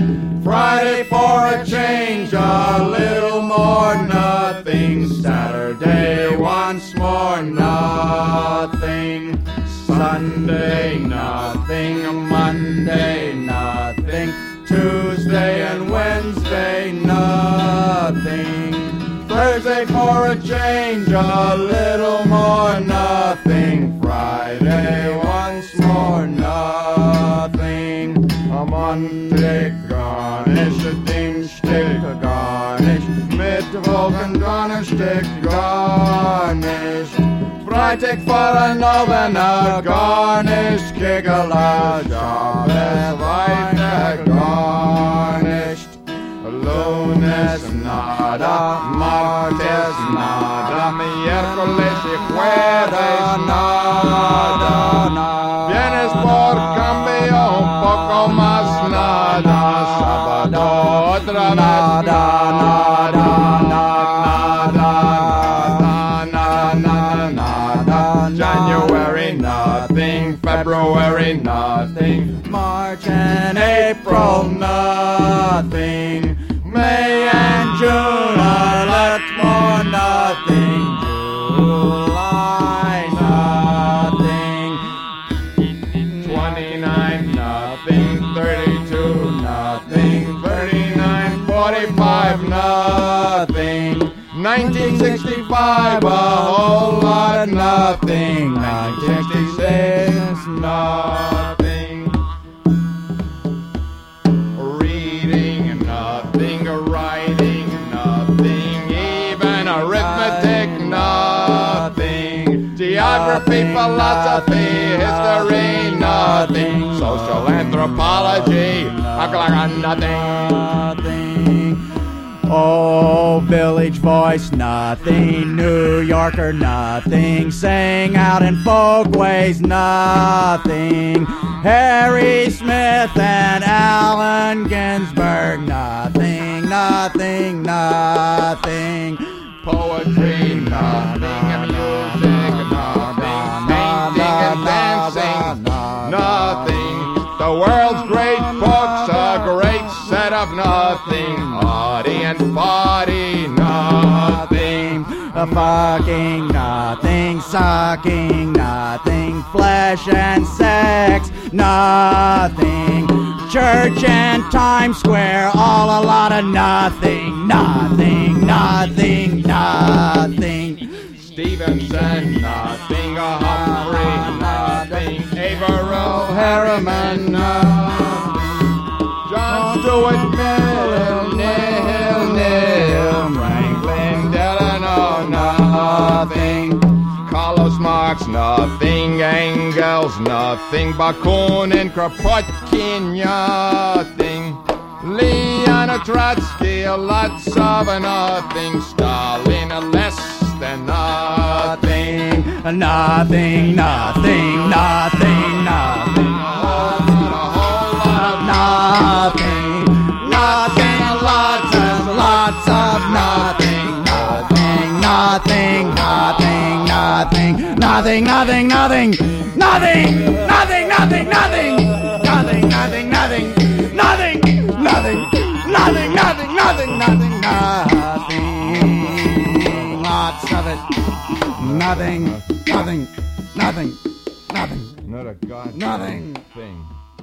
Friday for a change, a little more nothing. Saturday once more nothing. Sunday nothing. Monday nothing. Tuesday and Wednesday nothing. Thursday for a change, a little more nothing. Friday once more nothing. A Monday garnish, a Dienstag garnish, Mittwoch and Donnerstag garnished. Freitag for a Novena garnished, Kegela Shabbos weiter garnished. Lunes nada, martes nada, miércoles y jueves nada. Viernes por cambio un poco más nada, sábado otra vez nada, nada. January nothing, February nothing, March and April nothing. May and June are lot more nothing. July nothing. 29 nothing. 32 nothing. 39, 45 nothing. 1965 a whole lot nothing. 1966 nothing. Writing, nothing, even arithmetic, nothing. Geography, philosophy, history, nothing. Social anthropology, nothing. Oh, Village Voice, nothing. New Yorker, nothing. Sang out in folkways, nothing. Harry Smith and Allen Ginsberg, nothing, nothing, nothing. Poetry, nothing, and music, nothing. Painting and dancing, nothing. The world's great books, a great set of nothing. Naughty and body, nothing. Fucking nothing, sucking nothing, flesh and sex, nothing. Church and Times Square, all a lot of nothing, nothing, nothing, nothing. Stevenson, nothing. Humphrey, nothing. Averill, Harriman, nothing. John Stuart Mill, nil, Franklin Delano, nothing. Carlos Marx, nothing. Engels, nothing. Bakunin, Kropotkin, nothing. Leon Trotsky, lots of nothing. Stalin, less than nothing. Nothing, nothing, nothing, nothing. A whole lot of nothing. Nothing, lots of nothing. Nothing, nothing, nothing, nothing. Nothing, nothing, nothing. Nothing, nothing, nothing, nothing. Nothing, nothing, nothing. Nothing, nothing, nothing, nothing, nothing, nothing, nothing. Lots of it. Nothing, nothing, nothing, nothing. Not a goddamn thing.